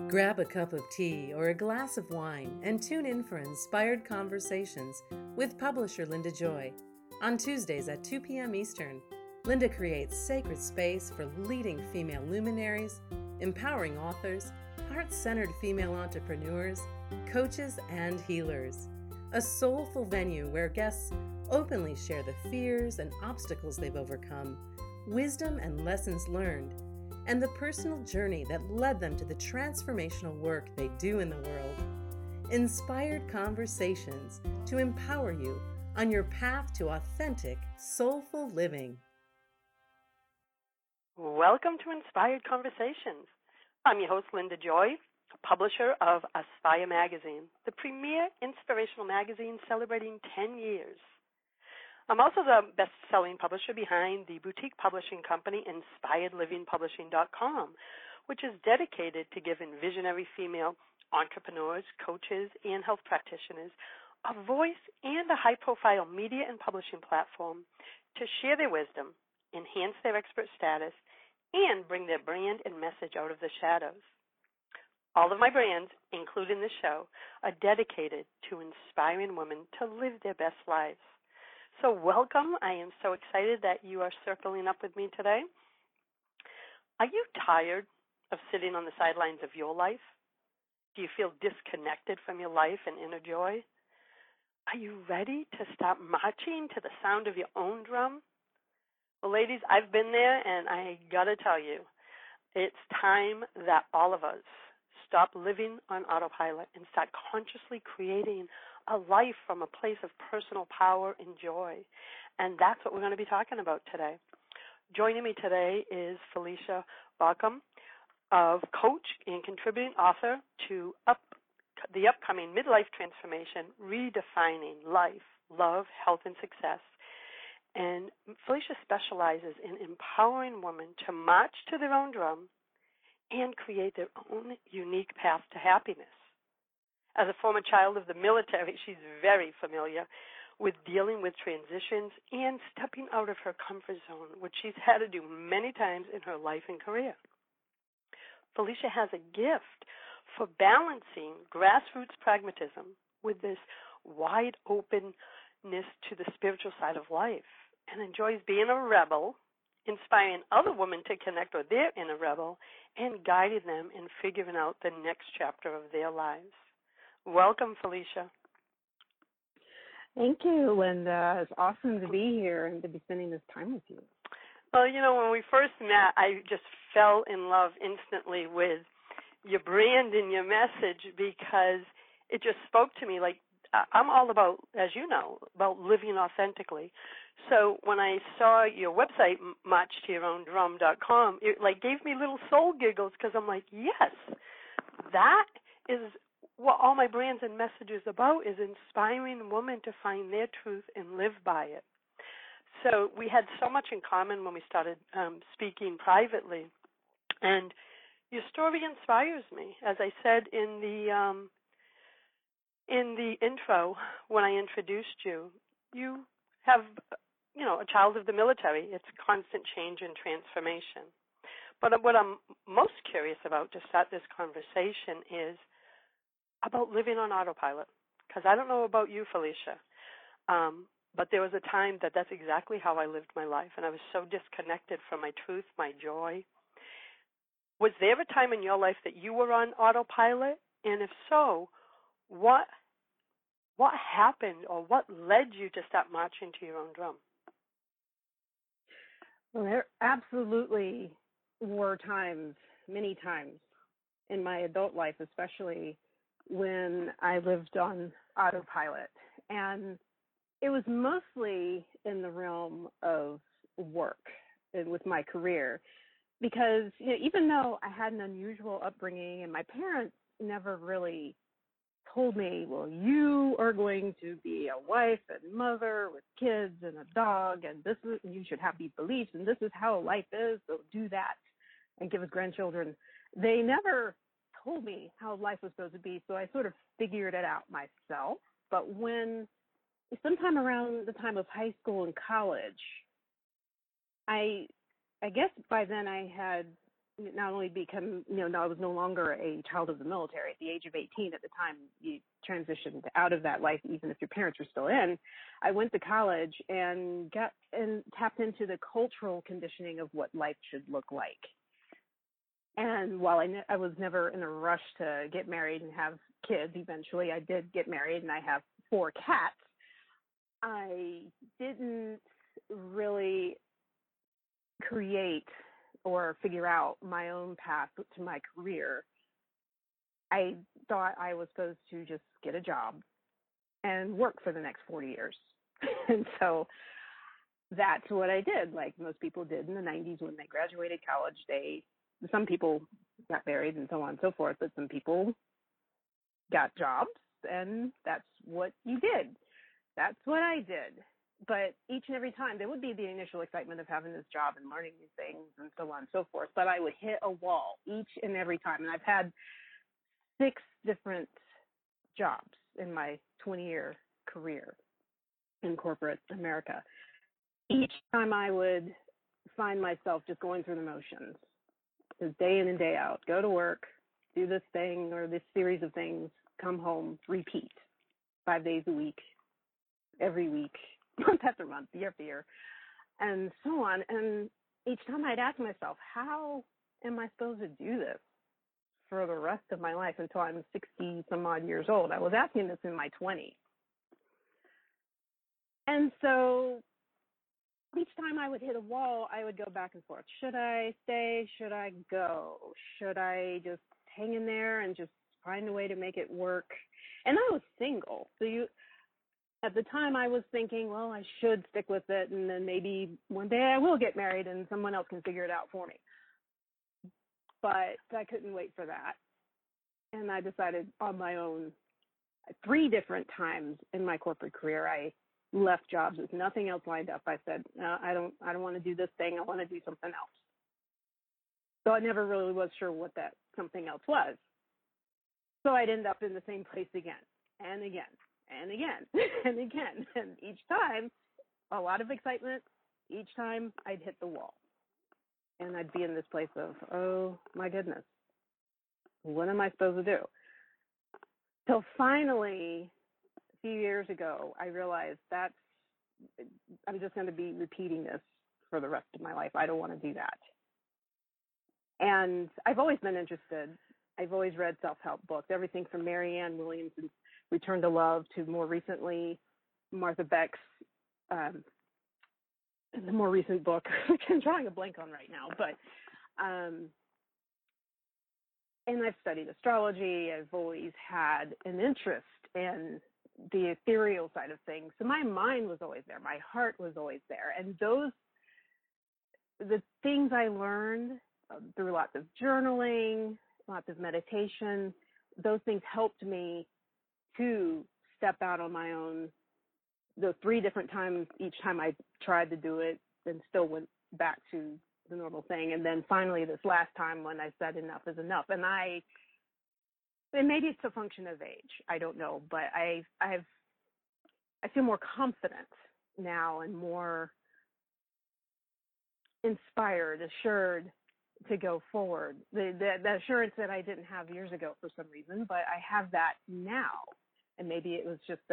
Grab a cup of tea or a glass of wine and tune in for Inspired Conversations with publisher Linda Joy. On Tuesdays at 2 p.m. Eastern, Linda creates sacred space for leading female luminaries, empowering authors, heart-centered female entrepreneurs, coaches, and healers. A soulful venue where guests openly share the fears and obstacles they've overcome, wisdom and lessons learned, and the personal journey that led them to the transformational work they do in the world. Inspired Conversations to empower you on your path to authentic, soulful living. Welcome to Inspired Conversations. I'm your host, Linda Joy, publisher of Aspire Magazine, the premier inspirational magazine celebrating 10 years. I'm also the best-selling publisher behind the boutique publishing company InspiredLivingPublishing.com, which is dedicated to giving visionary female entrepreneurs, coaches, and health practitioners a voice and a high-profile media and publishing platform to share their wisdom, enhance their expert status, and bring their brand and message out of the shadows. All of my brands, including this show, are dedicated to inspiring women to live their best lives. So welcome. I am so excited that you are circling up with me today. Are you tired of sitting on the sidelines of your life? Do you feel disconnected from your life and inner joy? Are you ready to stop marching to the sound of your own drum? Well, ladies, I've been there, and I got to tell you, it's time that all of us stop living on autopilot and start consciously creating a life from a place of personal power and joy. And that's what we're going to be talking about today. Joining me today is Felicia Baucom, of coach and contributing author to the upcoming Midlife Transformation, Redefining Life, Love, Health, and Success. And Felicia specializes in empowering women to march to their own drum and create their own unique path to happiness. As a former child of the military, she's very familiar with dealing with transitions and stepping out of her comfort zone, which she's had to do many times in her life and career. Felicia has a gift for balancing grassroots pragmatism with this wide openness to the spiritual side of life, and enjoys being a rebel, inspiring other women to connect with their inner rebel, and guiding them in figuring out the next chapter of their lives. Welcome, Felicia. Thank you, Linda. It's awesome to be here and to be spending this time with you. Well, when we first met, I just fell in love instantly with your brand and your message because it just spoke to me. Like, I'm all about, as you know, about living authentically. So when I saw your website, marchtooyourowndrum.com, it gave me little soul giggles because I'm like, yes, that is what all my brands and messages about, is inspiring women to find their truth and live by it. So we had so much in common when we started speaking privately, and your story inspires me. As I said in the intro when I introduced you, you have, a child of the military. It's constant change and transformation. But what I'm most curious about to start this conversation is about living on autopilot. Because I don't know about you, Felicia, but there was a time that's exactly how I lived my life, and I was so disconnected from my truth, my joy. Was there a time in your life that you were on autopilot? And if so, what happened, or what led you to stop marching to your own drum? Well, there absolutely were times, many times, in my adult life, especially when I lived on autopilot. And it was mostly in the realm of work and with my career. Because even though I had an unusual upbringing and my parents never really told me, well, you are going to be a wife and mother with kids and a dog, and you should have these beliefs, and this is how life is, so do that and give us grandchildren. They never told me how life was supposed to be, so I sort of figured it out myself. But when, sometime around the time of high school and college, I guess by then I had not only become, I was no longer a child of the military. At the age of 18, at the time you transitioned out of that life, even if your parents were still in, I went to college and tapped into the cultural conditioning of what life should look like. And while I was never in a rush to get married and have kids, eventually I did get married and I have 4 cats. I didn't really create or figure out my own path to my career. I thought I was supposed to just get a job and work for the next 40 years. And so that's what I did, like most people did in the 90s when they graduated college. Some people got married and so on and so forth, but some people got jobs, and that's what you did. That's what I did. But each and every time, there would be the initial excitement of having this job and learning new things and so on and so forth, but I would hit a wall each and every time. And I've had 6 different jobs in my 20-year career in corporate America. Each time I would find myself just going through the motions, just day in and day out, go to work, do this thing or this series of things, come home, repeat 5 days a week, every week, month after month, year after year, and so on. And each time I'd ask myself, how am I supposed to do this for the rest of my life until I'm 60 some odd years old? I was asking this in my 20s. And so each time I would hit a wall, I would go back and forth. Should I stay? Should I go? Should I just hang in there and just find a way to make it work? And I was single. So at the time I was thinking, well, I should stick with it, and then maybe one day I will get married and someone else can figure it out for me. But I couldn't wait for that. And I decided on my own 3 different times in my corporate career, I left jobs with nothing else lined up. I said, no, I don't want to do this thing. I want to do something else. So I never really was sure what that something else was. So I'd end up in the same place again and again and again and again. And each time, a lot of excitement. Each time I'd hit the wall. And I'd be in this place of, oh my goodness, what am I supposed to do? So finally, a few years ago, I realized I'm just going to be repeating this for the rest of my life. I don't want to do that. And I've always been interested. I've always read self-help books, everything from Marianne Williamson's Return to Love to more recently Martha Beck's the more recent book, which I'm drawing a blank on right now. But and I've studied astrology. I've always had an interest in the ethereal side of things. So my mind was always there. My heart was always there. And the things I learned through lots of journaling, lots of meditation, those things helped me to step out on my own. The 3 different times, each time I tried to do it and still went back to the normal thing. And then finally this last time when I said enough is enough. And maybe it's a function of age. I don't know, but I feel more confident now and more inspired, assured to go forward. The assurance that I didn't have years ago for some reason, but I have that now. And maybe it was just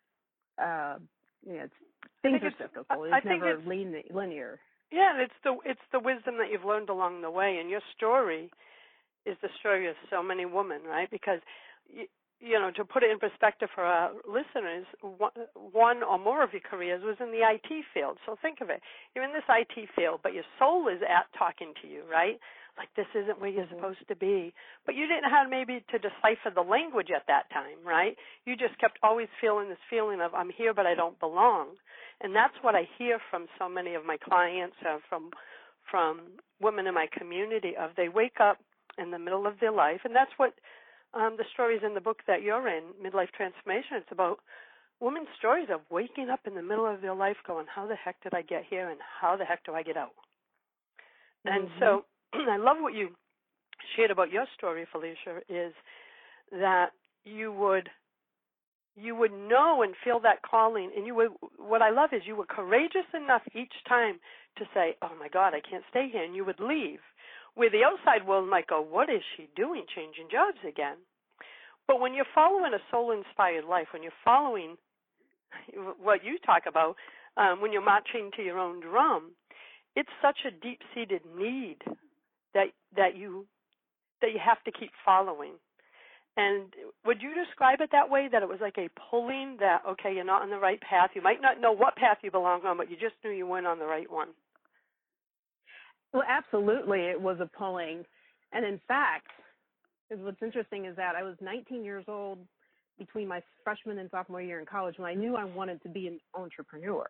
things are cyclical. It's never linear. Yeah, it's the wisdom that you've learned along the way, and your story is the story of so many women, right? Because to put it in perspective for our listeners, one or more of your careers was in the IT field. So think of it. You're in this IT field, but your soul is talking to you, right? Like, this isn't where you're supposed to be. But you didn't have maybe to decipher the language at that time, right? You just kept always feeling this feeling of, I'm here, but I don't belong. And that's what I hear from so many of my clients, from women in my community, of they wake up in the middle of their life. And that's what the stories in the book that you're in, Midlife Transformation, it's about women's stories of waking up in the middle of their life going, how the heck did I get here and how the heck do I get out? And so I love what you shared about your story, Felicia, is that you would know and feel that calling, and what I love is you were courageous enough each time to say, oh my God, I can't stay here, and you would leave. where the outside world might go, what is she doing, changing jobs again? But when you're following a soul-inspired life, when you're following what you talk about, when you're marching to your own drum, it's such a deep-seated need that you have to keep following. And would you describe it that way, that it was like a pulling, that, okay, you're not on the right path. You might not know what path you belong on, but you just knew you weren't on the right one? Well, absolutely, it was a pulling. And in fact, what's interesting is that I was 19 years old between my freshman and sophomore year in college when I knew I wanted to be an entrepreneur.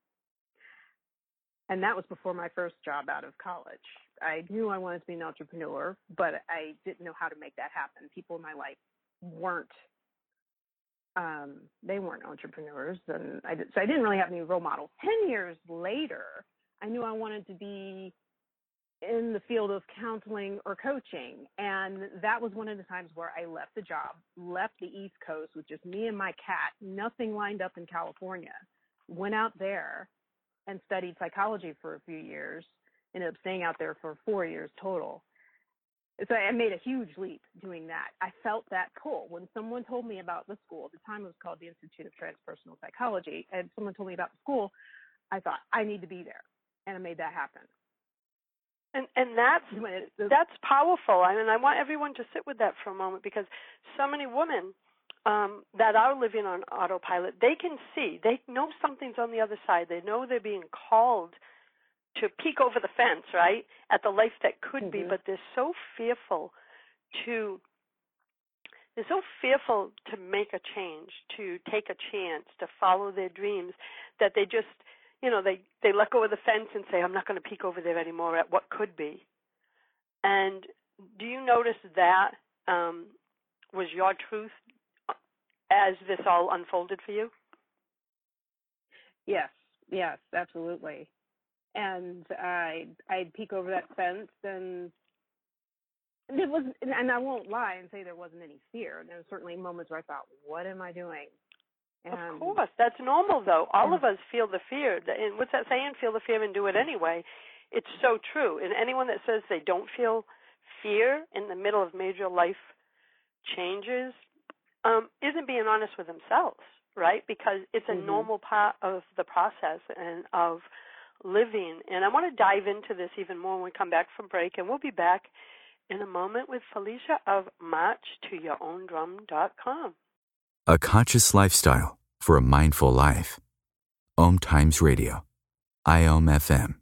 And that was before my first job out of college. I knew I wanted to be an entrepreneur, but I didn't know how to make that happen. People in my life weren't entrepreneurs, and so I didn't really have any role models. 10 years later, I knew I wanted to be in the field of counseling or coaching, and that was one of the times where I left the job, left the East Coast with just me and my cat, nothing lined up in California, went out there and studied psychology for a few years, ended up staying out there for 4 years total. So I made a huge leap doing that. I felt that pull. When someone told me about the school, at the time it was called the Institute of Transpersonal Psychology, and someone told me about the school, I thought, I need to be there. And I made that happen. And that's powerful. I mean, I want everyone to sit with that for a moment, because so many women that are living on autopilot, they can see, they know something's on the other side. They know they're being called to peek over the fence, right, at the life that could be, but they're so fearful to make a change, to take a chance, to follow their dreams, that they just, they let go of the fence and say, I'm not going to peek over there anymore at what could be. And do you notice that was your truth as this all unfolded for you? Yes, absolutely. And I'd peek over that fence, and it was, and I won't lie and say there wasn't any fear. There were certainly moments where I thought, what am I doing? And, of course, that's normal, though. All of us feel the fear. And what's that saying? Feel the fear and do it anyway. It's so true. And anyone that says they don't feel fear in the middle of major life changes isn't being honest with themselves, right? Because it's a normal part of the process and of living. And I want to dive into this even more when we come back from break. And we'll be back in a moment with Felicia of MarchToYourOwnDrum.com. A conscious lifestyle for a mindful life. Om Times Radio. IOM FM.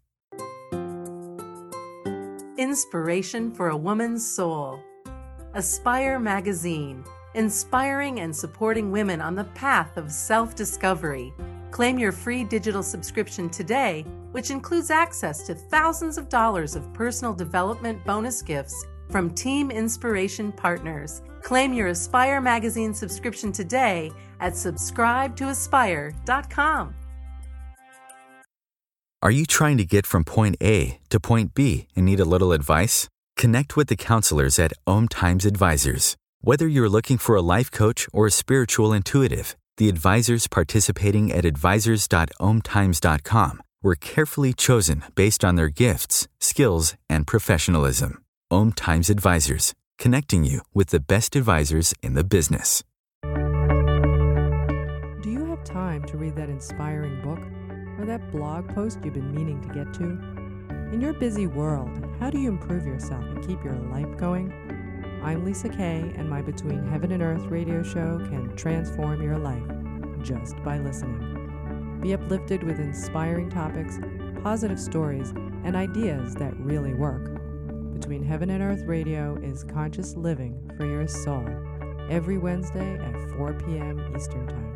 Inspiration for a woman's soul. Aspire Magazine, inspiring and supporting women on the path of self-discovery. Claim your free digital subscription today, which includes access to thousands of dollars of personal development bonus gifts from Team Inspiration partners. Claim your Aspire Magazine subscription today at subscribetoaspire.com. Are you trying to get from point A to point B and need a little advice? Connect with the counselors at Om Times Advisors. Whether you're looking for a life coach or a spiritual intuitive, the advisors participating at advisors.omtimes.com were carefully chosen based on their gifts, skills, and professionalism. Om Times Advisors, connecting you with the best advisors in the business. Do you have time to read that inspiring book or that blog post you've been meaning to get to? In your busy world, how do you improve yourself and keep your life going? I'm Lisa Kay, and my Between Heaven and Earth radio show can transform your life just by listening. Be uplifted with inspiring topics, positive stories, and ideas that really work. Between Heaven and Earth Radio is conscious living for your soul, every Wednesday at 4 p.m. Eastern Time.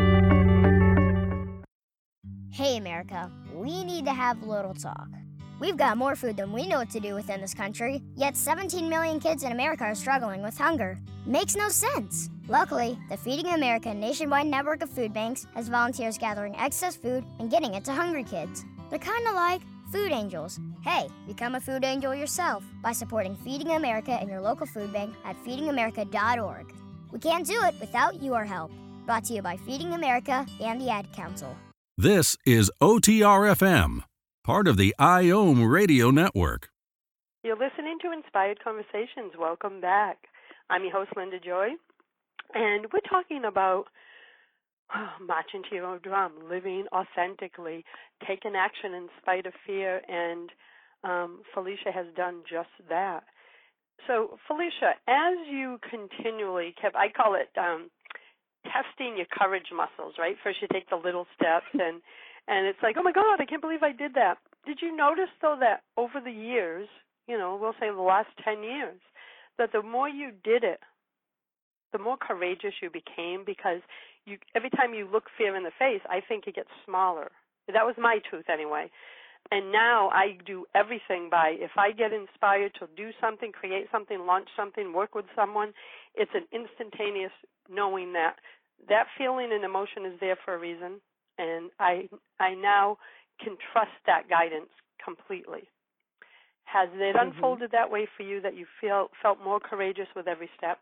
Hey, America, we need to have a little talk. We've got more food than we know what to do with in this country, yet 17 million kids in America are struggling with hunger. Makes no sense. Luckily, the Feeding America nationwide network of food banks has volunteers gathering excess food and getting it to hungry kids. They're kind of like food angels. Hey, become a food angel yourself by supporting Feeding America and your local food bank at feedingamerica.org. We can't do it without your help. Brought to you by Feeding America and the Ad Council. This is OTR-FM, part of the IOM Radio Network. You're listening to Inspired Conversations. Welcome back. I'm your host, Linda Joy, and we're talking about marching to your own drum, living authentically, taking action in spite of fear, and Felicia has done just that. So, Felicia, as you continually kept, I call it testing your courage muscles, right? First you take the little steps, and it's like, oh my God, I can't believe I did that. Did you notice, though, that over the years, we'll say the last 10 years, that the more you did it, the more courageous you became, because every time you look fear in the face, I think it gets smaller. That was my truth anyway. And now I do everything by, if I get inspired to do something, create something, launch something, work with someone, it's an instantaneous knowing that that feeling and emotion is there for a reason, and I now can trust that guidance completely. Has it unfolded that way for you, that you felt more courageous with every step?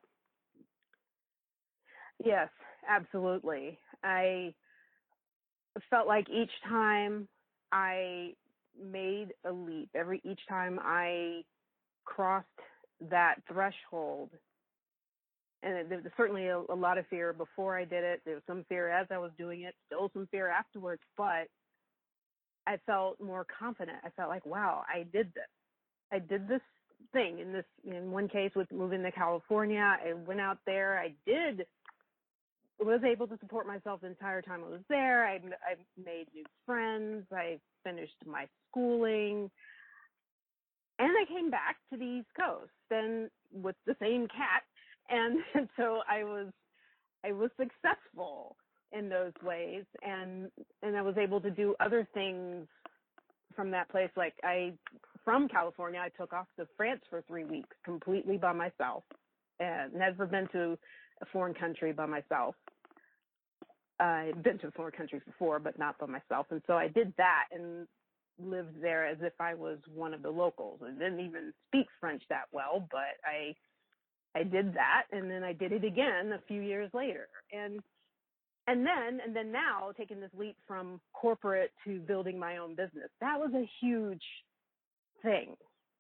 Yes, absolutely. I felt like each time I made a leap, each time I crossed that threshold, and there was certainly a lot of fear before I did it. There was some fear as I was doing it, still some fear afterwards, but I felt more confident. I felt like, wow, I did this. I did this thing. In one case with moving to California, I went out there. I was able to support myself the entire time I was there. I made new friends. I finished my schooling, and I came back to the East Coast, and with the same cat, and so I was successful in those ways, and I was able to do other things from that place. Like from California, I took off to France for 3 weeks completely by myself, and never been to a foreign country by myself. I'd been to foreign countries before, but not by myself. And so I did that and lived there as if I was one of the locals. I didn't even speak French that well, but I did that, and then I did it again a few years later. And then now taking this leap from corporate to building my own business, that was a huge thing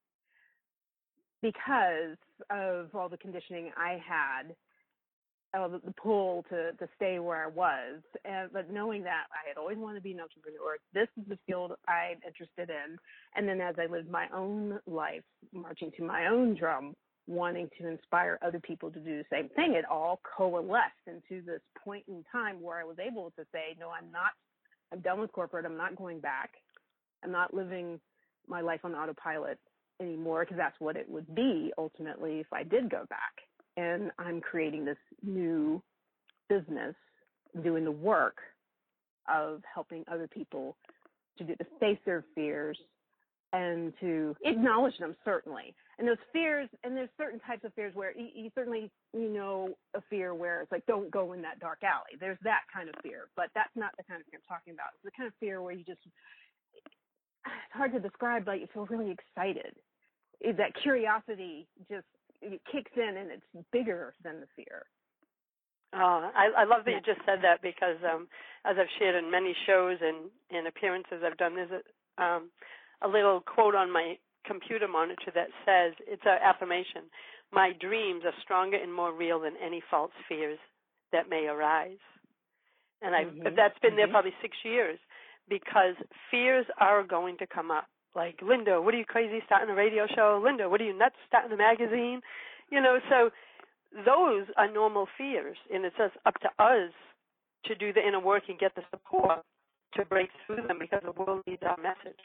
because of all the conditioning I had, the pull to stay where I was, but knowing that I had always wanted to be an entrepreneur, this is the field I'm interested in. And then as I lived my own life, marching to my own drum, wanting to inspire other people to do the same thing, it all coalesced into this point in time where I was able to say, no, I'm done with corporate. I'm not going back. I'm not living my life on autopilot anymore, because that's what it would be ultimately if I did go back. And I'm creating this new business, doing the work of helping other people to face their fears and to acknowledge them, certainly. And those fears, and there's certain types of fears where you certainly, a fear where it's like, don't go in that dark alley. There's that kind of fear, but that's not the kind of fear I'm talking about. It's the kind of fear where it's hard to describe, but you feel really excited. That curiosity just, it kicks in, and it's bigger than the fear. Oh, I love that you just said that, because as I've shared in many shows and appearances I've done, there's a little quote on my computer monitor that says, it's an affirmation, my dreams are stronger and more real than any false fears that may arise. And that's been there probably 6 years, because fears are going to come up. Like, Linda, what are you crazy starting a radio show? Linda, what are you nuts starting a magazine? So those are normal fears, and it's just up to us to do the inner work and get the support to break through them, because the world needs our message.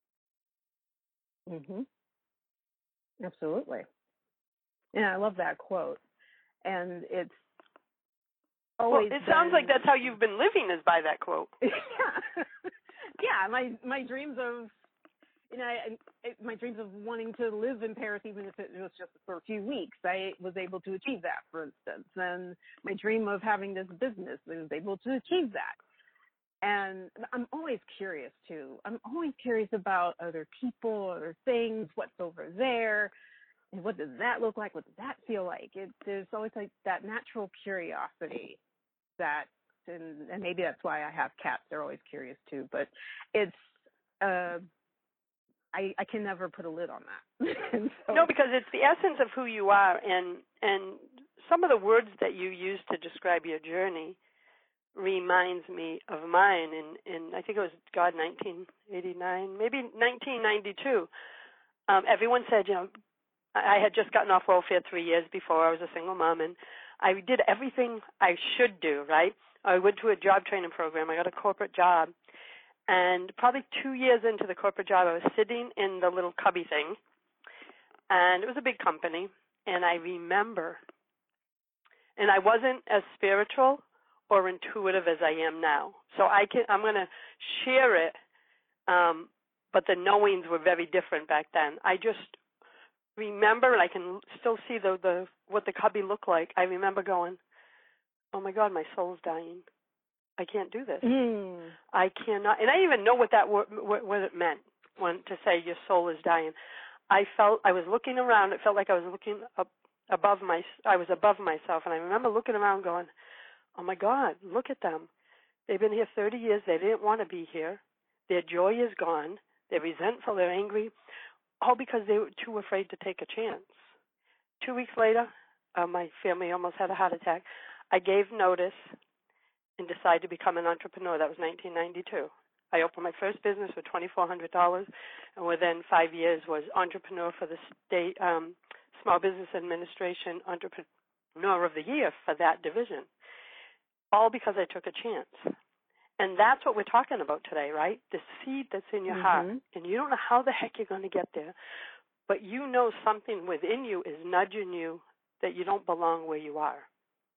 Absolutely. Yeah, I love that quote. And it's always it sounds like that's how you've been living, is by that quote. Yeah, my dreams of, my dreams of wanting to live in Paris, even if it was just for a few weeks, I was able to achieve that, for instance. And my dream of having this business, I was able to achieve that. And I'm always curious, too. I'm always curious about other people, other things, what's over there, and what does that look like, what does that feel like? There's always like that natural curiosity that, and maybe that's why I have cats. They're always curious, too. But it's, I can never put a lid on that. And so, No, because it's the essence of who you are, and some of the words that you use to describe your journey reminds me of mine in I think it was 1989, maybe 1992. Everyone said, I had just gotten off welfare 3 years before. I was a single mom, and I did everything I should do, right? I went to a job training program. I got a corporate job. And probably 2 years into the corporate job, I was sitting in the little cubby thing, and it was a big company, and I remember, and I wasn't as spiritual or intuitive as I am now. So I'm going to share it, but the knowings were very different back then. I just remember, and I can still see what the cubby looked like. I remember going, oh my God, my soul's dying. I can't do this. I cannot. And I didn't even know what it meant to say your soul is dying. I was looking around. It felt like I was looking above myself. And I remember looking around going, oh my God, look at them. They've been here 30 years. They didn't want to be here. Their joy is gone. They're resentful. They're angry. All because they were too afraid to take a chance. 2 weeks later, my family almost had a heart attack. I gave notice and decided to become an entrepreneur. That was 1992. I opened my first business with $2,400, and within 5 years was entrepreneur for the state Small Business Administration Entrepreneur of the Year for that division, all because I took a chance. And that's what we're talking about today, right? The seed that's in your heart, and you don't know how the heck you're going to get there, but you know something within you is nudging you that you don't belong where you are.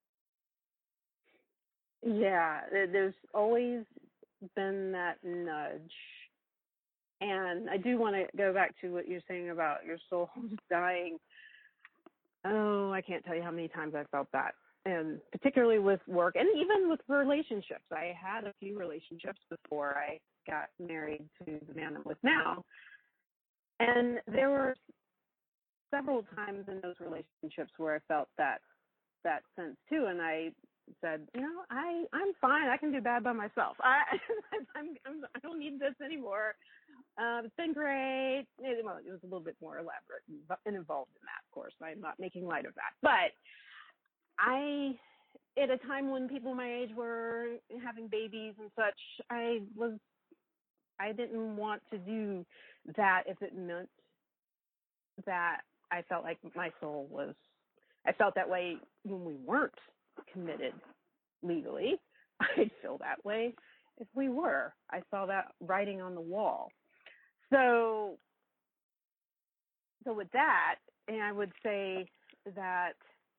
Yeah, there's always been that nudge. And I do want to go back to what you're saying about your soul dying. Oh, I can't tell you how many times I've felt that. And particularly with work and even with relationships. I had a few relationships before I got married to the man I'm with now. And there were several times in those relationships where I felt that sense too. And I said, I'm fine. I can do bad by myself. I don't need this anymore. It's been great. It was a little bit more elaborate and involved in that, of course. I'm not making light of that. But at a time when people my age were having babies and such, I didn't want to do that if it meant that I felt like my soul was, I felt that way when we weren't committed legally. I'd feel that way if we were. I saw that writing on the wall. So with that, and I would say that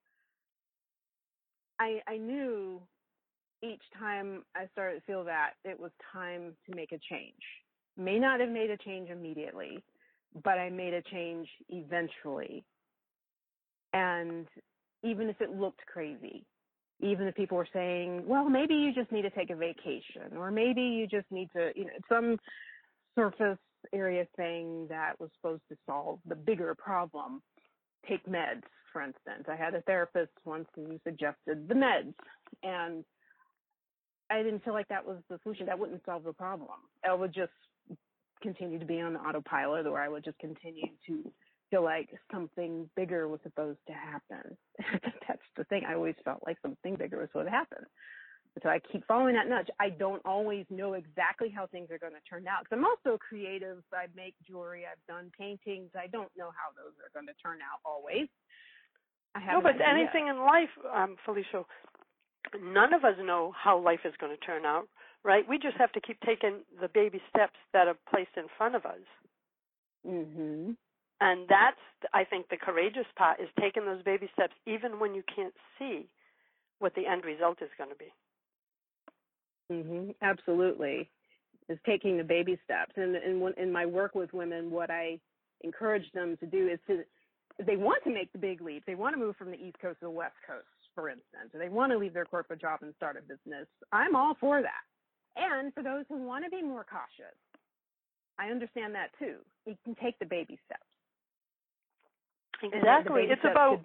I knew each time I started to feel that it was time to make a change. May not have made a change immediately, but I made a change eventually. And even if it looked crazy, even if people were saying, well, maybe you just need to take a vacation, or maybe you just need to, some surface area thing that was supposed to solve the bigger problem. Take meds, for instance. I had a therapist once who suggested the meds, and I didn't feel like that was the solution. That wouldn't solve the problem. I would just continue to be on autopilot, or I would just continue to feel like something bigger was supposed to happen. That's the thing. I always felt like something bigger was supposed to happen. So I keep following that nudge. I don't always know exactly how things are going to turn out. Because I'm also creative. I make jewelry. I've done paintings. I don't know how those are going to turn out always. No, but anything in life, Felicia, none of us know how life is going to turn out, right? We just have to keep taking the baby steps that are placed in front of us. Mm-hmm. And that's, I think, the courageous part, is taking those baby steps even when you can't see what the end result is going to be. Mm-hmm. Absolutely. Is taking the baby steps. And in my work with women, what I encourage them to do is to, if they want to make the big leap, they want to move from the East Coast to the West Coast, for instance, or they want to leave their corporate job and start a business, I'm all for that. And for those who want to be more cautious, I understand that too. You can take the baby steps. Exactly. It's about,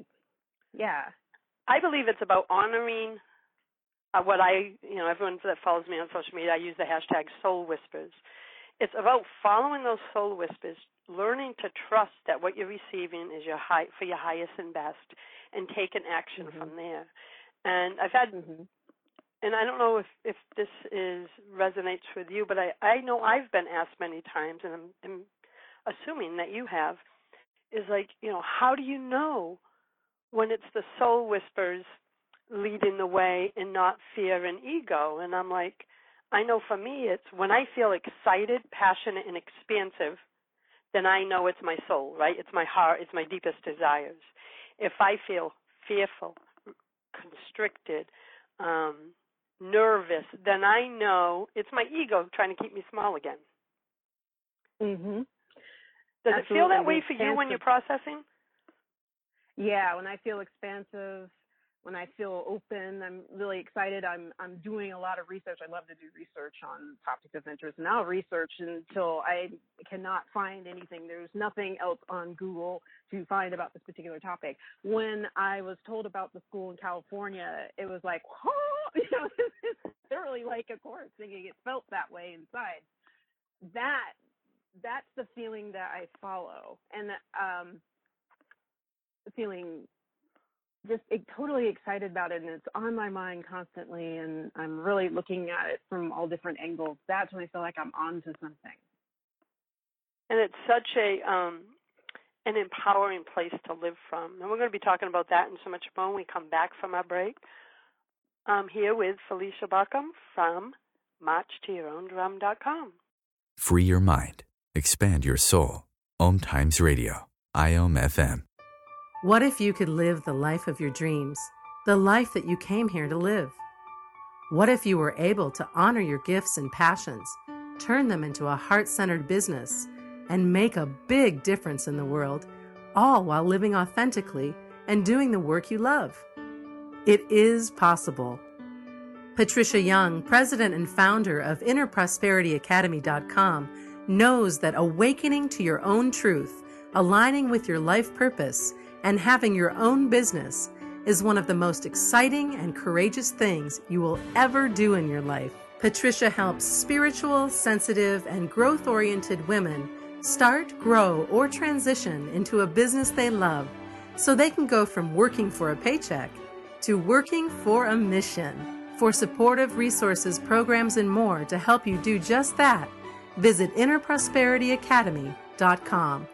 I believe it's about honoring what everyone that follows me on social media, I use the hashtag Soul Whispers. It's about following those soul whispers, learning to trust that what you're receiving is for your highest and best, and taking action from there. And I've had, and I don't know if this resonates with you, but I know I've been asked many times, and I'm assuming that you have, is like, how do you know when it's the soul whispers leading the way and not fear and ego? And I'm like, I know for me, it's when I feel excited, passionate, and expansive, then I know it's my soul, right? It's my heart, it's my deepest desires. If I feel fearful, constricted, nervous, then I know it's my ego trying to keep me small again. Mm-hmm. Does Absolutely. it feel that way for you when you're processing? Yeah, when I feel expansive, when I feel open, I'm really excited. I'm doing a lot of research. I love to do research on topics of interest, and I'll research until I cannot find anything. There's nothing else on Google to find about this particular topic. When I was told about the school in California, it was like, oh, it's literally like a chorus singing. It felt that way inside. That's the feeling that I follow, and feeling just totally excited about it, and it's on my mind constantly, and I'm really looking at it from all different angles. That's when I feel like I'm onto something. And it's such an empowering place to live from. And we're going to be talking about that and so much more when we come back from our break. I'm here with Felicia Baucom from MarchToYourOwnDrum.com. Free your mind. Expand your soul. Om Times Radio. IOM FM. What if you could live the life of your dreams, the life that you came here to live? What if you were able to honor your gifts and passions, turn them into a heart-centered business, and make a big difference in the world, all while living authentically and doing the work you love? It is possible. Patricia Young, president and founder of InnerProsperityAcademy.com, knows that awakening to your own truth, aligning with your life purpose, and having your own business is one of the most exciting and courageous things you will ever do in your life. Patricia helps spiritual, sensitive, and growth-oriented women start, grow, or transition into a business they love so they can go from working for a paycheck to working for a mission. For supportive resources, programs, and more to help you do just that, visit InnerProsperityAcademy.com.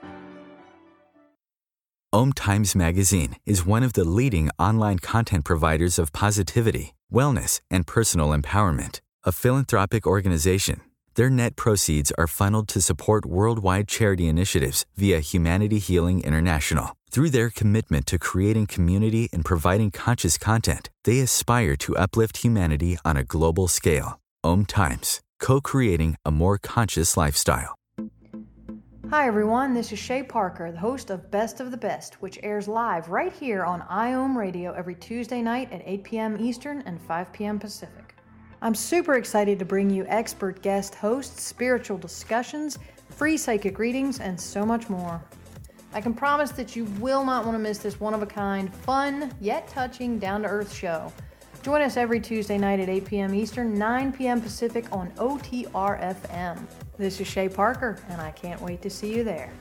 Om Times Magazine is one of the leading online content providers of positivity, wellness, and personal empowerment. A philanthropic organization, their net proceeds are funneled to support worldwide charity initiatives via Humanity Healing International. Through their commitment to creating community and providing conscious content, they aspire to uplift humanity on a global scale. Om Times, co-creating a more conscious lifestyle. Hi everyone, this is Shay Parker, the host of Best of the Best, which airs live right here on IOM Radio every Tuesday night at 8 p.m. Eastern and 5 p.m. Pacific. I'm super excited to bring you expert guest hosts, spiritual discussions, free psychic readings, and so much more. I can promise that you will not want to miss this one-of-a-kind, fun, yet touching, down-to-earth show. Join us every Tuesday night at 8 p.m. Eastern, 9 p.m. Pacific on OTR-FM. This is Shay Parker, and I can't wait to see you there.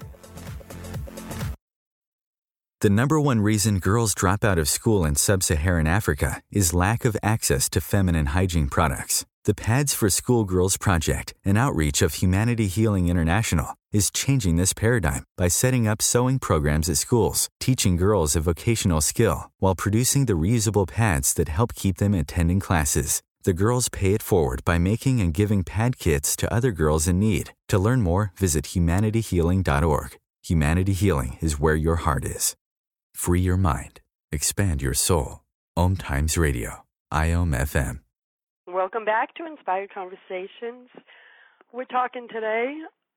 The number one reason girls drop out of school in sub-Saharan Africa is lack of access to feminine hygiene products. The Pads for Schoolgirls Project, an outreach of Humanity Healing International, is changing this paradigm by setting up sewing programs at schools, teaching girls a vocational skill, while producing the reusable pads that help keep them attending classes. The girls pay it forward by making and giving pad kits to other girls in need. To learn more, visit humanityhealing.org. Humanity Healing is where your heart is. Free your mind. Expand your soul. Om Times Radio. IOM FM. Welcome back to Inspired Conversations. We're talking today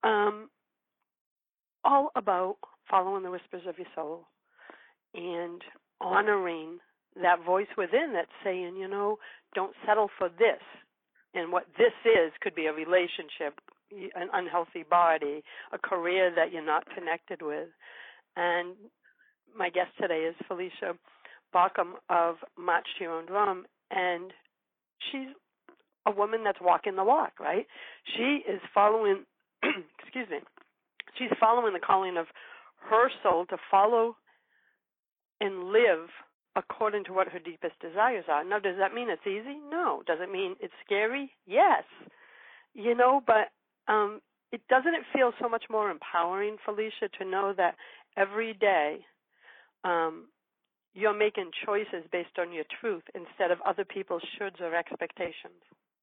all about following the whispers of your soul and honoring that voice within that's saying, don't settle for this. And what this is could be a relationship, an unhealthy body, a career that you're not connected with. And my guest today is Felicia Baucom of March to Your Own Drum, and she's a woman that's walking the walk, right? She is following excuse me, she's following the calling of her soul to follow and live according to what her deepest desires are. Now, does that mean it's easy? No. Does it mean it's scary? Yes. But doesn't it feel so much more empowering, Felicia, to know that every day you're making choices based on your truth instead of other people's shoulds or expectations?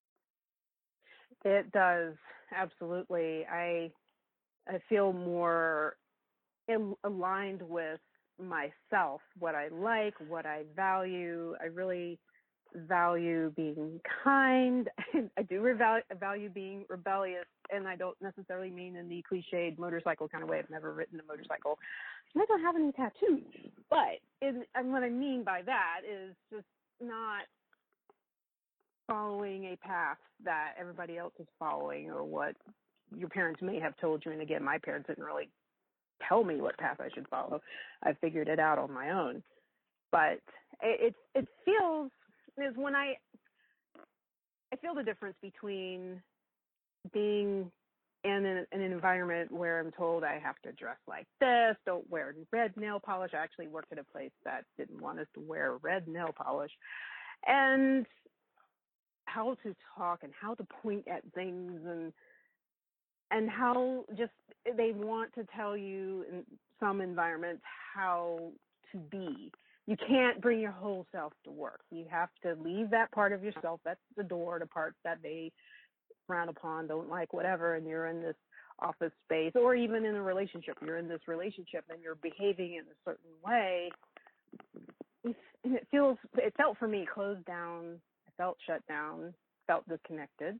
It does, absolutely. I feel more aligned with myself, what I like, what I value. I really value being kind. I do value being rebellious, and I don't necessarily mean in the cliched motorcycle kind of way. I've never ridden a motorcycle. I don't have any tattoos, but and what I mean by that is just not following a path that everybody else is following, or what your parents may have told you. And again, my parents didn't really tell me what path I should follow. I figured it out on my own. But it feels, is when I feel the difference between being in an environment where I'm told I have to dress like this, don't wear red nail polish. I actually worked at a place that didn't want us to wear red nail polish. And how to talk and how to point at things, and how just they want to tell you in some environments how to be. You can't bring your whole self to work. You have to leave that part of yourself. That's the door, the parts that they frown upon, don't like, whatever, and you're in this office space, or even in a relationship. You're in this relationship and you're behaving in a certain way. And it felt for me closed down. I felt shut down, felt disconnected.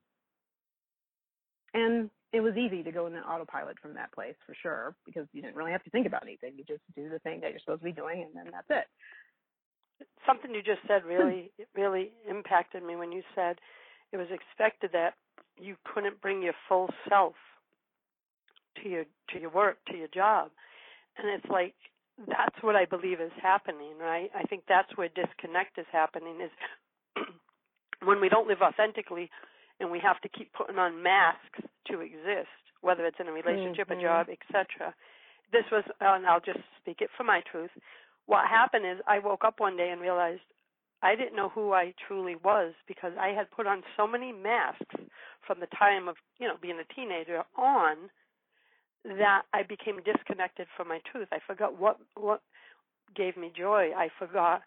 And it was easy to go in an autopilot from that place, for sure, because you didn't really have to think about anything. You just do the thing that you're supposed to be doing, and then that's it. Something you just said really impacted me when you said it was expected that you couldn't bring your full self to your work, to your job. And it's like, that's what I believe is happening, right? I think that's where disconnect is happening, is when we don't live authentically and we have to keep putting on masks to exist, whether it's in a relationship, a job, etc. This was, and I'll just speak it for my truth, what happened is I woke up one day and realized I didn't know who I truly was, because I had put on so many masks from the time of, being a teenager on, that I became disconnected from my truth. I forgot what gave me joy. I forgot.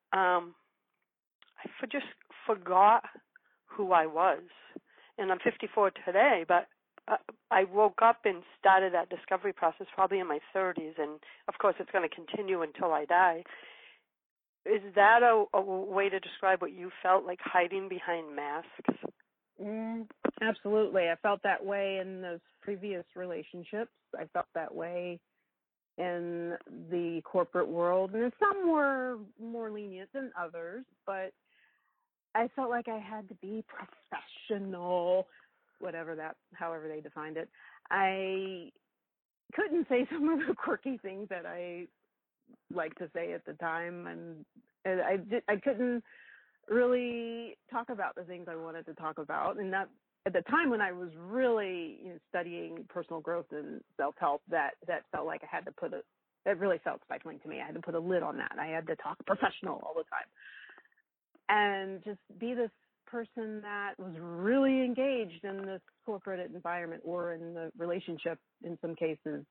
Just forgot who I was. And I'm 54 today, but I woke up and started that discovery process probably in my 30s, and of course it's going to continue until I die. Is that a way to describe what you felt, like hiding behind masks? Absolutely. I felt that way in those previous relationships. I felt that way in the corporate world, and some were more lenient than others, but I felt like I had to be professional, however they defined it. I couldn't say some of the quirky things that I liked to say at the time, and I couldn't really talk about the things I wanted to talk about. And that, at the time when I was really studying personal growth and self-help, that felt like I had to that really felt stifling to me. I had to put a lid on that. I had to talk professional all the time and just be this person that was really engaged in this corporate environment, or in the relationship in some cases,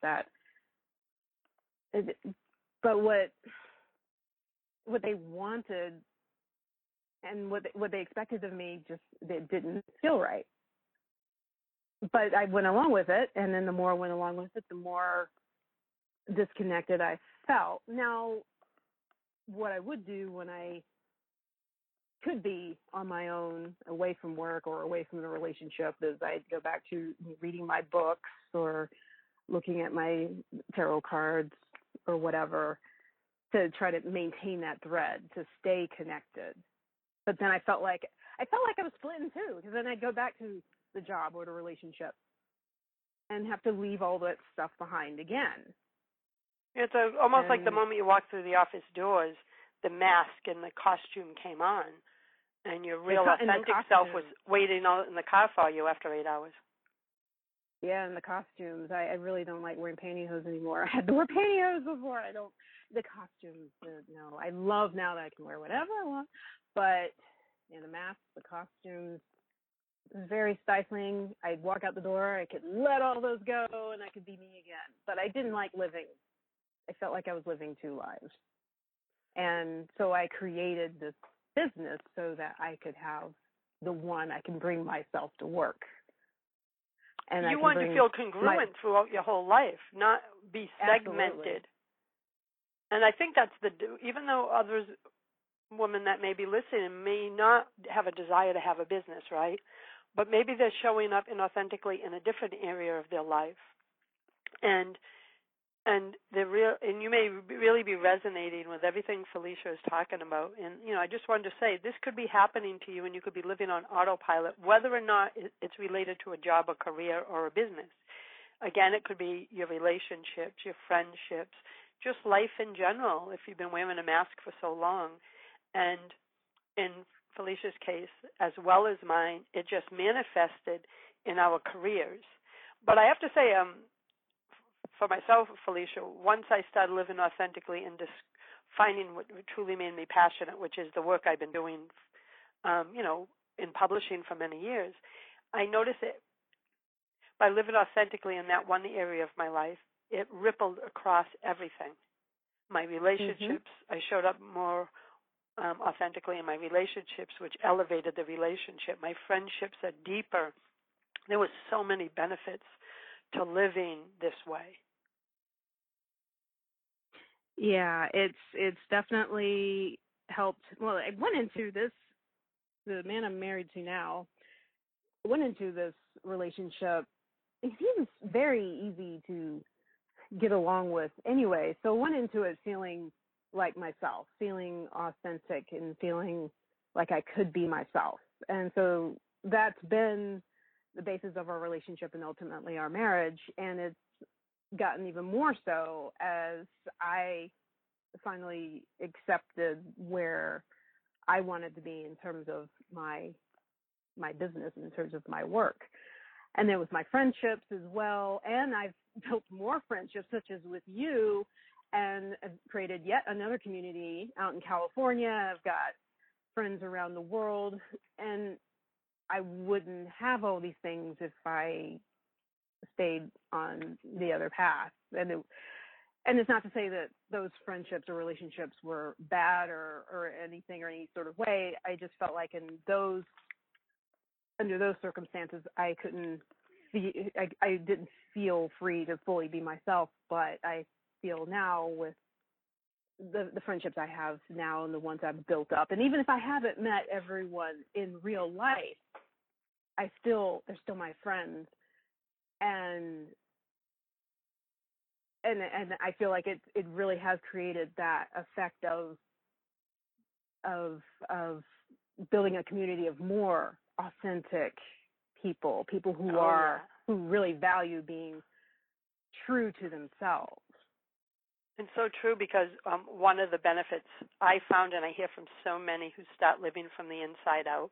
but what they wanted and what they expected of me just it didn't feel right. But I went along with it, and then the more I went along with it, the more disconnected I felt. Now, what I would do when I could be on my own, away from work or away from the relationship, is I'd go back to reading my books or looking at my tarot cards or whatever, to try to maintain that thread, to stay connected. But then I felt like I was split in two, because then I'd go back to the job or the relationship and have to leave all that stuff behind again. It's almost like the moment you walk through the office doors, the mask and the costume came on, and your real authentic self was waiting out in the car for you after 8 hours. Yeah, and the costumes. I really don't like wearing pantyhose anymore. I had to wear pantyhose before. I don't. The costumes, no. I love now that I can wear whatever I want. But the masks, the costumes, it was very stifling. I'd walk out the door, I could let all those go, and I could be me again. But I didn't like living. I felt like I was living two lives. And so I created this business so that I could have the one I can bring myself to work. And you want to feel congruent throughout your whole life, not be segmented. Absolutely. And I think that's even though others, women that may be listening, may not have a desire to have a business, right? But maybe they're showing up inauthentically in a different area of their life. And you may really be resonating with everything Felicia is talking about. And I just wanted to say this could be happening to you, and you could be living on autopilot, whether or not it's related to a job, a career, or a business. Again, it could be your relationships, your friendships, just life in general. If you've been wearing a mask for so long, and in Felicia's case as well as mine, it just manifested in our careers. But I have to say, for myself, Felicia, once I started living authentically and just finding what truly made me passionate, which is the work I've been doing, in publishing for many years, I noticed it by living authentically in that one area of my life, it rippled across everything. My relationships, I showed up more authentically in my relationships, which elevated the relationship. My friendships are deeper. There were so many benefits to living this way. Yeah, it's definitely helped. Well, I went into this, the man I'm married to now, went into this relationship. He was very easy to get along with anyway, so went into it feeling like myself, feeling authentic and feeling like I could be myself. And so that's been the basis of our relationship and ultimately our marriage. And it's gotten even more so as I finally accepted where I wanted to be in terms of my business, in terms of my work. And then with my friendships as well. And I've built more friendships, such as with you, and I've created yet another community out in California. I've got friends around the world, and I wouldn't have all these things if I stayed on the other path. And it's not to say that those friendships or relationships were bad or anything or any sort of way. I just felt like under those circumstances, I didn't feel free to fully be myself, but I feel now with the friendships I have now and the ones I've built up. And even if I haven't met everyone in real life, they're still my friends. And I feel like it really has created that effect of building a community of more authentic people who really value being true to themselves. And so true, because one of the benefits I found, and I hear from so many who start living from the inside out,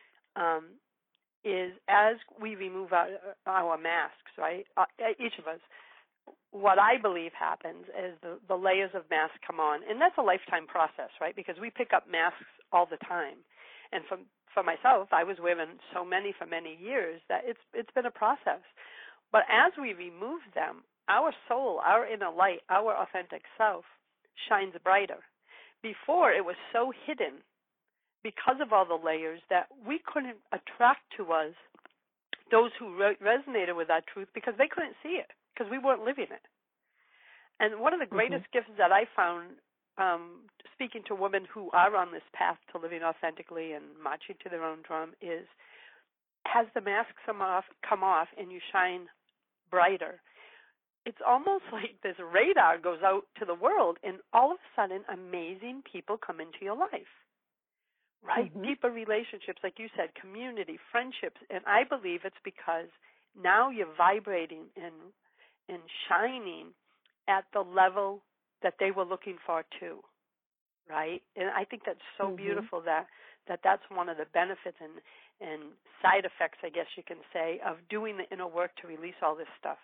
is as we remove our masks, right, each of us, what I believe happens is the layers of masks come on, and that's a lifetime process, right, because we pick up masks all the time. And for myself, I was wearing so many for many years that it's been a process. But as we remove them, our soul, our inner light, our authentic self shines brighter. Before, it was so hidden because of all the layers that we couldn't attract to us those who resonated with that truth because they couldn't see it, because we weren't living it. And one of the greatest gifts that I found speaking to women who are on this path to living authentically and marching to their own drum is, as the masks come off and you shine brighter, it's almost like this radar goes out to the world, and all of a sudden amazing people come into your life, right? Deeper relationships, like you said, community, friendships. And I believe it's because now you're vibrating and shining at the level that they were looking for too. right? And I think that's so Mm-hmm. beautiful that's one of the benefits and side effects, I guess you can say, of doing the inner work to release all this stuff.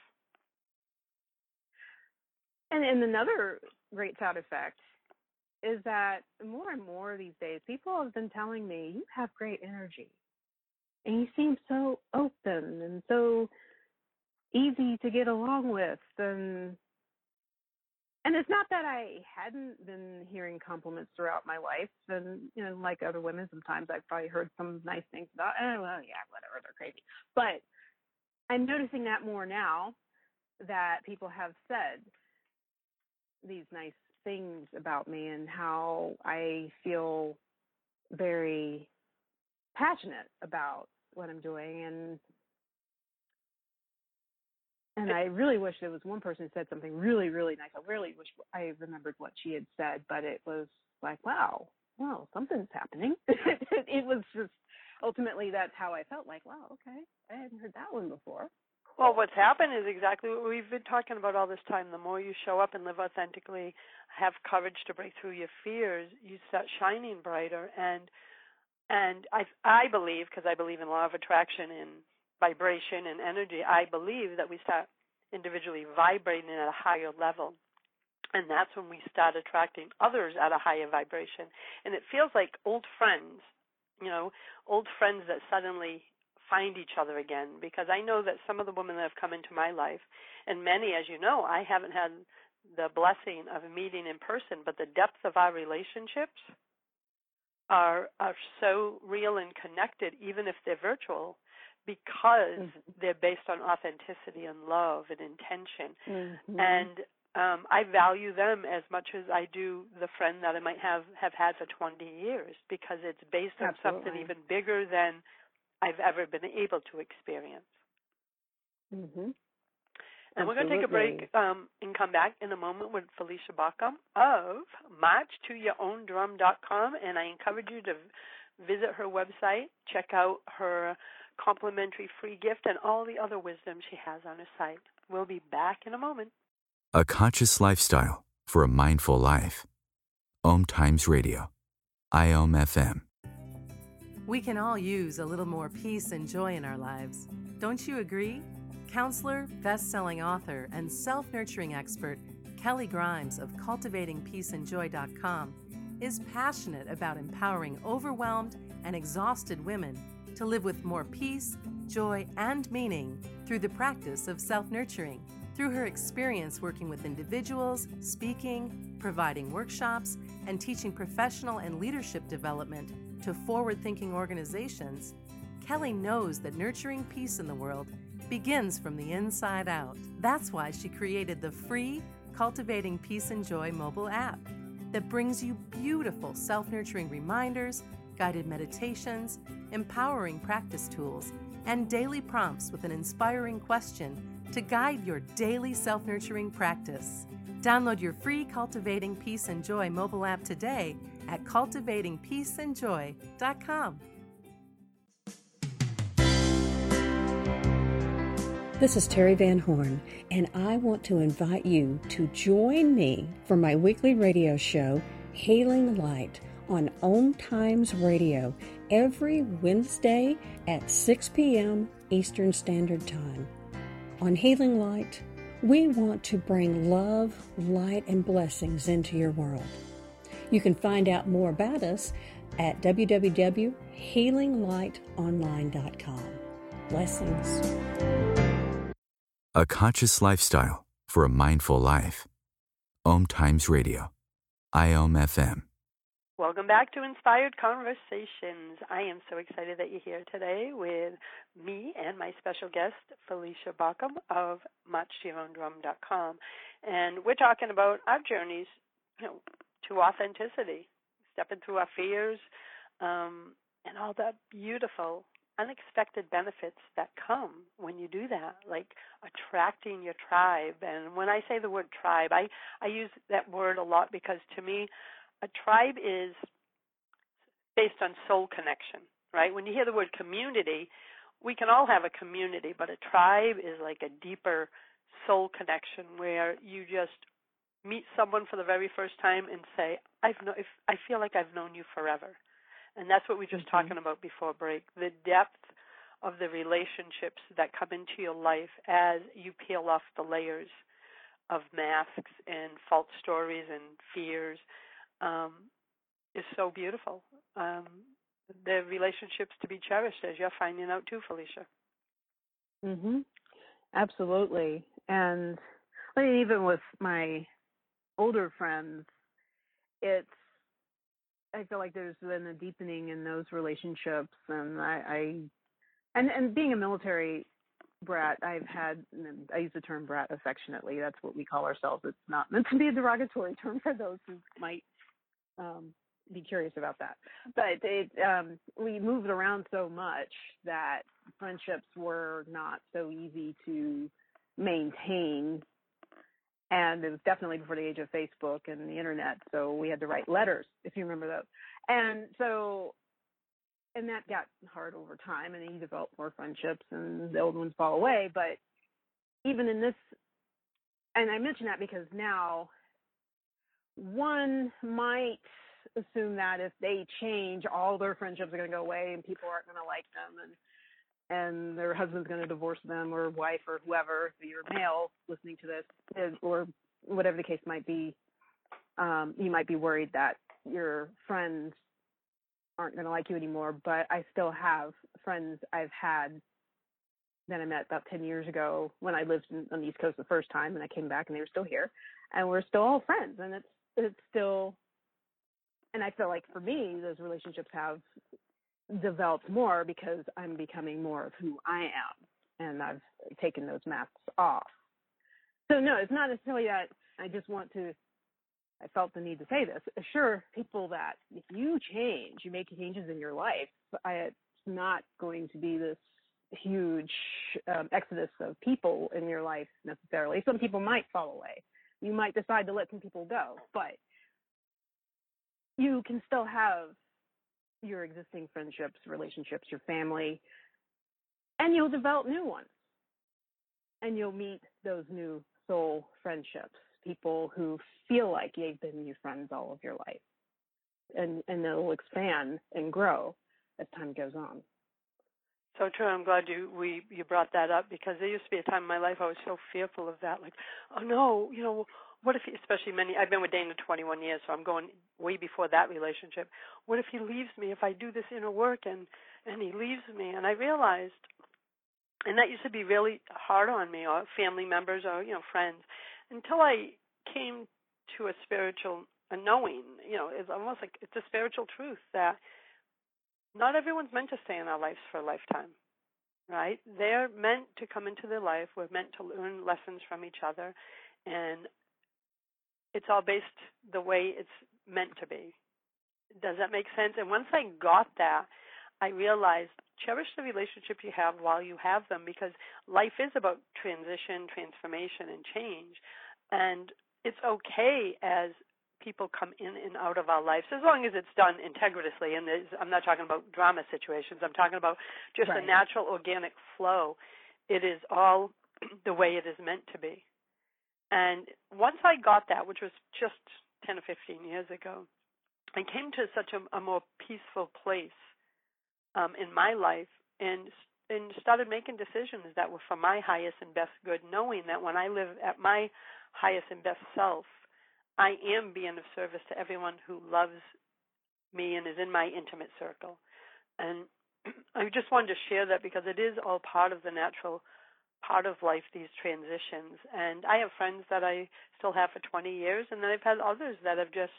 And another great side effect is that more and more these days, people have been telling me, you have great energy. And you seem so open and so easy to get along with. And it's not that I hadn't been hearing compliments throughout my life. And, like other women, sometimes I've probably heard some nice things about, well, yeah, whatever, they're crazy. But I'm noticing that more now, that people have said these nice things about me and how I feel very passionate about what I'm doing. And I really wish there was one person who said something really, really nice. I really wish I remembered what she had said, but it was like, wow, something's happening. It was just, ultimately, that's how I felt, like, wow, okay, I hadn't heard that one before. Well, what's happened is exactly what we've been talking about all this time. The more you show up and live authentically, have courage to break through your fears, you start shining brighter. And I believe, because I believe in law of attraction and vibration and energy, I believe that we start individually vibrating at a higher level. And that's when we start attracting others at a higher vibration. And it feels like old friends, old friends that suddenly find each other again, because I know that some of the women that have come into my life, and many, as you know, I haven't had the blessing of meeting in person, but the depth of our relationships are so real and connected, even if they're virtual, because they're based on authenticity and love and intention. Mm-hmm. And I value them as much as I do the friend that I might have had for 20 years, because it's based on something even bigger than I've ever been able to experience. Mm-hmm. And we're going to take a break and come back in a moment with Felicia Baucom of MarchToYourOwnDrum.com. And I encourage you to visit her website, check out her complimentary free gift, and all the other wisdom she has on her site. We'll be back in a moment. A conscious lifestyle for a mindful life. Om Times Radio. IOM FM. We can all use a little more peace and joy in our lives. Don't you agree? Counselor, best-selling author, and self-nurturing expert Kelly Grimes of CultivatingPeaceAndJoy.com is passionate about empowering overwhelmed and exhausted women to live with more peace, joy, and meaning through the practice of self-nurturing. Through her experience working with individuals, speaking, providing workshops, and teaching professional and leadership development to forward-thinking organizations, Kelly knows that nurturing peace in the world begins from the inside out. That's why she created the free Cultivating Peace and Joy mobile app that brings you beautiful self-nurturing reminders, guided meditations, empowering practice tools, and daily prompts with an inspiring question to guide your daily self-nurturing practice. Download your free Cultivating Peace and Joy mobile app today at CultivatingPeaceAndJoy.com. This is Terry Van Horn, and I want to invite you to join me for my weekly radio show, Healing Light, on Om Times Radio every Wednesday at 6 p.m. Eastern Standard Time. On Healing Light, we want to bring love, light, and blessings into your world. You can find out more about us at www.healinglightonline.com. Blessings. A conscious lifestyle for a mindful life. Om Times Radio. IOM FM. Welcome back to Inspired Conversations. I am so excited that you're here today with me and my special guest, Felicia Baucom of MarchToYourOwnDrum.com. And we're talking about our journeys, to authenticity, stepping through our fears, and all the beautiful, unexpected benefits that come when you do that, like attracting your tribe. And when I say the word tribe, I use that word a lot because to me, a tribe is based on soul connection, right? When you hear the word community, we can all have a community, but a tribe is like a deeper soul connection where you just meet someone for the very first time and say, I feel like I've known you forever. And that's what we were just talking about before break, the depth of the relationships that come into your life as you peel off the layers of masks and false stories and fears is so beautiful. The relationships to be cherished, as you're finding out too, Felicia. Absolutely. And I mean, even with my older friends, I feel like there's been a deepening in those relationships, and and being a military brat, I use the term brat affectionately. That's what we call ourselves. It's not meant to be a derogatory term for those who might be curious about that. But we moved around so much that friendships were not so easy to maintain. And it was definitely before the age of Facebook and the internet, so we had to write letters, if you remember those. And that got hard over time, and you develop more friendships, and the old ones fall away. But even in this, and I mention that because now one might assume that if they change, all their friendships are going to go away, and people aren't going to like them, and their husband's going to divorce them, or wife, or whoever, if you're male listening to this, or whatever the case might be. You might be worried that your friends aren't going to like you anymore, but I still have friends I've had that I met about 10 years ago when I lived on the East Coast the first time, and I came back and they were still here, and we're still all friends, and it's still, and I feel like for me, those relationships have developed more because I'm becoming more of who I am, and I've taken those masks off. So no, it's not necessarily that I felt the need to say this. Assure people that if you change, you make changes in your life, it's not going to be this huge exodus of people in your life necessarily. Some people might fall away. You might decide to let some people go, but you can still have your existing friendships, relationships, your family, and you'll develop new ones. And you'll meet those new soul friendships, people who feel like they've been your friends all of your life. And they'll expand and grow as time goes on. So true. I'm glad you brought that up, because there used to be a time in my life I was so fearful of that. Like, oh no, what if especially I've been with Dana 21 years, so I'm going way before that relationship. What if he leaves me, if I do this inner work and he leaves me? And I realized, and that used to be really hard on me, or family members, or, friends, until I came to a spiritual knowing, it's almost like it's a spiritual truth that not everyone's meant to stay in our lives for a lifetime, right? They're meant to come into their life. We're meant to learn lessons from each other, and it's all based the way it's meant to be. Does that make sense? And once I got that, I realized cherish the relationship you have while you have them, because life is about transition, transformation, and change. And it's okay as people come in and out of our lives, as long as it's done integritiously. And I'm not talking about drama situations. I'm talking about just a natural, organic flow. It is all the way it is meant to be. And once I got that, which was just 10 or 15 years ago, I came to such a more peaceful place in my life, and started making decisions that were for my highest and best good, knowing that when I live at my highest and best self, I am being of service to everyone who loves me and is in my intimate circle. And I just wanted to share that, because it is all part of the natural part of life, these transitions. And I have friends that I still have for 20 years, and then I've had others that have just,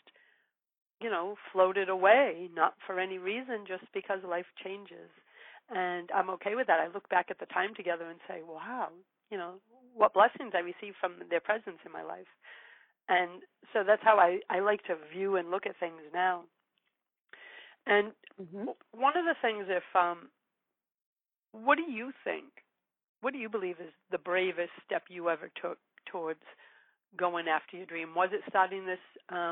floated away, not for any reason, just because life changes. And I'm okay with that. I look back at the time together and say, wow, what blessings I received from their presence in my life. And so that's how I like to view and look at things now. And one of the things, what do you think? What do you believe is the bravest step you ever took towards going after your dream? Was it starting this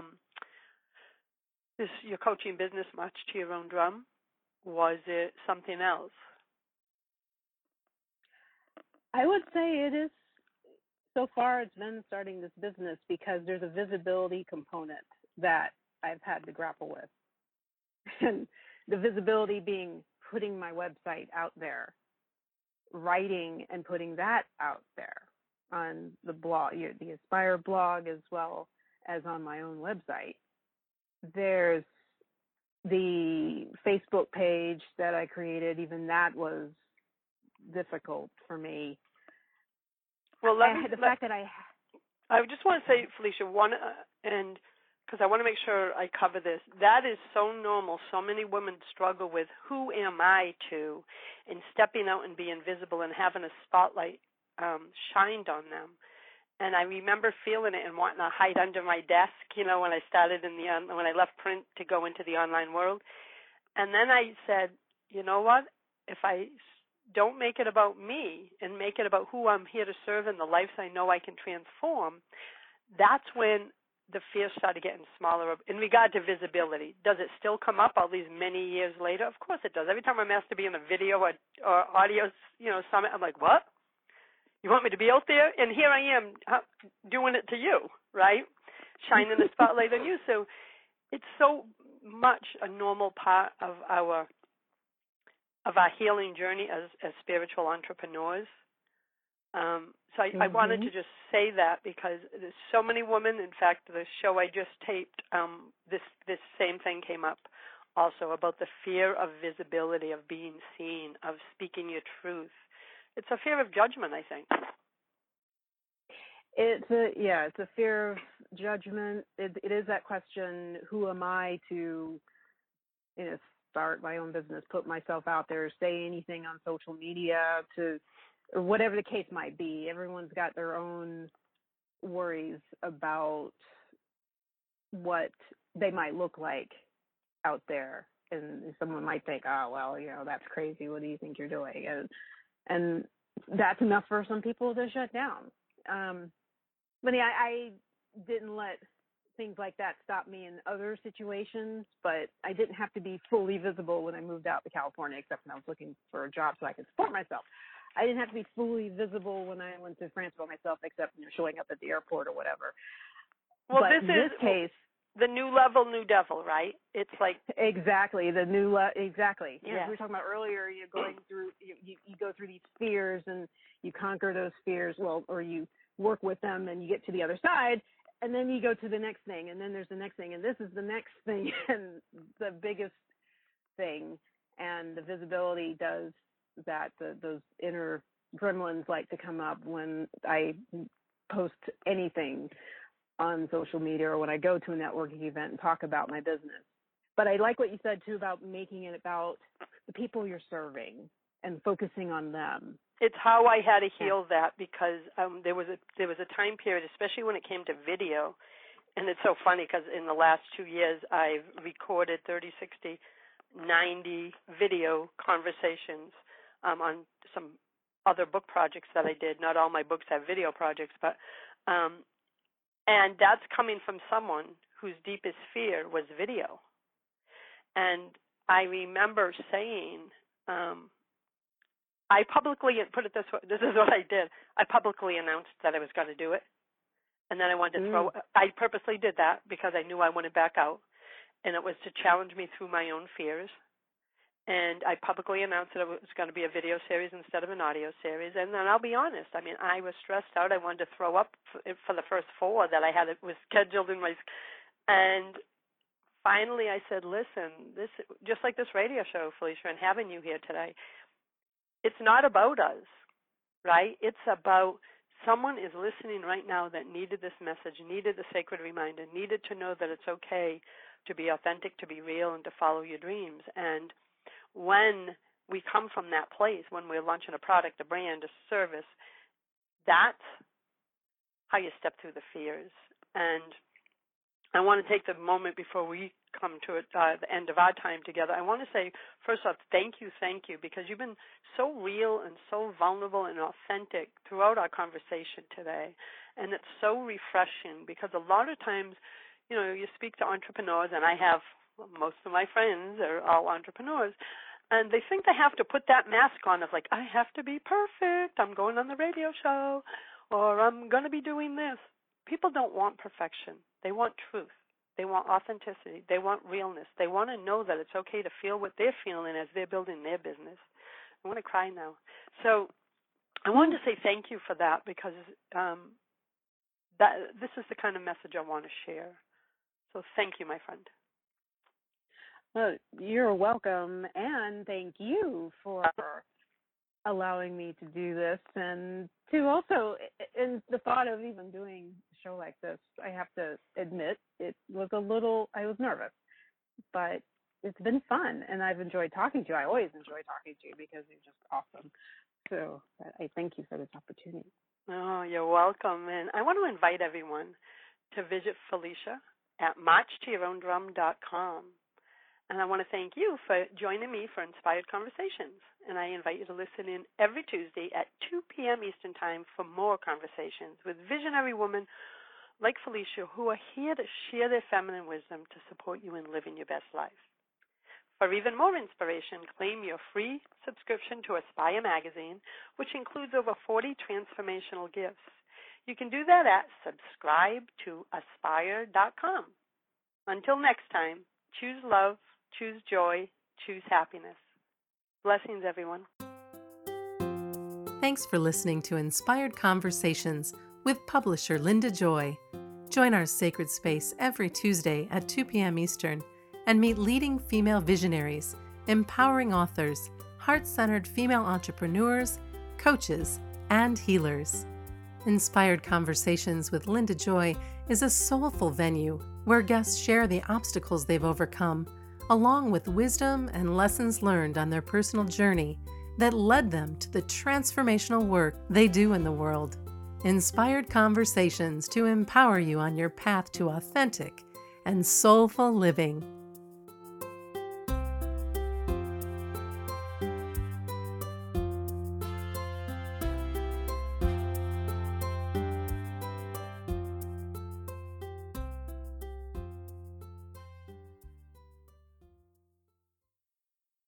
your coaching business, March to Your Own Drum? Was it something else? I would say it is so far it's been starting this business because there's a visibility component that I've had to grapple with. And the visibility being putting my website out there, writing and putting that out there on the blog, the Aspire blog, as well as on my own website. There's the Facebook page that I created. Even that was difficult for me. Well, I just want to say, Felicia, and because I want to make sure I cover this, that is so normal. So many women struggle with who am I to, and stepping out and being visible and having a spotlight shined on them. And I remember feeling it and wanting to hide under my desk, when I started when I left print to go into the online world. And then I said, you know what? If I don't make it about me and make it about who I'm here to serve and the lives I know I can transform, that's when the fear started getting smaller in regard to visibility. Does it still come up all these many years later? Of course it does. Every time I'm asked to be in a video or audio, summit, I'm like, what? You want me to be out there? And here I am doing it to you, right? Shining the spotlight on you. So it's so much a normal part of our healing journey as spiritual entrepreneurs. So I wanted to just say that because there's so many women. In fact, the show I just taped, this same thing came up also about the fear of visibility, of being seen, of speaking your truth. It's a fear of judgment, I think. It's a fear of judgment. It is that question: who am I to, start my own business, put myself out there, say anything on social media, or whatever the case might be. Everyone's got their own worries about what they might look like out there, and someone might think, oh well, that's crazy. What do you think you're doing? And that's enough for some people to shut down. But I didn't let things like that stop me in other situations, but I didn't have to be fully visible when I moved out to California, except when I was looking for a job so I could support myself. I didn't have to be fully visible when I went to France by myself, except showing up at the airport or whatever. Well, but this is case, the new level, new devil, right? It's like exactly the new exactly. Yeah. As we were talking about earlier, you're going through you go through these fears and you conquer those fears, or you work with them and you get to the other side, and then you go to the next thing, and then there's the next thing, and this is the next thing, and the biggest thing, and the visibility does that. Those inner gremlins like to come up when I post anything on social media or when I go to a networking event and talk about my business. But I like what you said too about making it about the people you're serving and focusing on them. It's how I had to heal that, because there was a time period, especially when it came to video, and it's so funny because in the last 2 years I've recorded 30, 60, 90 video conversations on some other book projects that I did. Not all my books have video projects, but and that's coming from someone whose deepest fear was video. And I remember saying, I publicly, put it this way, this is what I did. I publicly announced that I was going to do it. And then I wanted to I purposely did that because I knew I wanted back out. And it was to challenge me through my own fears. And I publicly announced that it was going to be a video series instead of an audio series. And then I'll be honest, I was stressed out. I wanted to throw up for the first 4 that I had. It was scheduled in my, and finally I said, listen, this, just like this radio show, Felicia, and having you here today, it's not about us, right? It's about someone is listening right now that needed this message, needed the sacred reminder, needed to know that it's okay to be authentic, to be real, and to follow your dreams. And when we come from that place, when we're launching a product, a brand, a service, that's how you step through the fears. And I want to take the moment before we come to the end of our time together. I want to say, first off, thank you, because you've been so real and so vulnerable and authentic throughout our conversation today. And it's so refreshing because a lot of times, you speak to entrepreneurs, and I have most of my friends are all entrepreneurs, and they think they have to put that mask on of like, I have to be perfect, I'm going on the radio show, or I'm going to be doing this. People don't want perfection. They want truth. They want authenticity. They want realness. They want to know that it's okay to feel what they're feeling as they're building their business. I want to cry now. So I wanted to say thank you for that, because this is the kind of message I want to share. So thank you, my friend. Well, you're welcome, and thank you for allowing me to do this, and to also, in the thought of even doing a show like this, I have to admit I was nervous, but it's been fun, and I've enjoyed talking to you. I always enjoy talking to you because you're just awesome. So I thank you for this opportunity. Oh, you're welcome. And I want to invite everyone to visit Felicia at marchtoyourown.com. And I want to thank you for joining me for Inspired Conversations. And I invite you to listen in every Tuesday at 2 p.m. Eastern Time for more conversations with visionary women like Felicia, who are here to share their feminine wisdom to support you in living your best life. For even more inspiration, claim your free subscription to Aspire magazine, which includes over 40 transformational gifts. You can do that at subscribetoaspire.com. Until next time, choose love, choose joy, choose happiness. Blessings, everyone. Thanks for listening to Inspired Conversations with publisher Linda Joy. Join our sacred space every Tuesday at 2 p.m. Eastern and meet leading female visionaries, empowering authors, heart-centered female entrepreneurs, coaches, and healers. Inspired Conversations with Linda Joy is a soulful venue where guests share the obstacles they've overcome, along with wisdom and lessons learned on their personal journey that led them to the transformational work they do in the world. Inspired Conversations to empower you on your path to authentic and soulful living.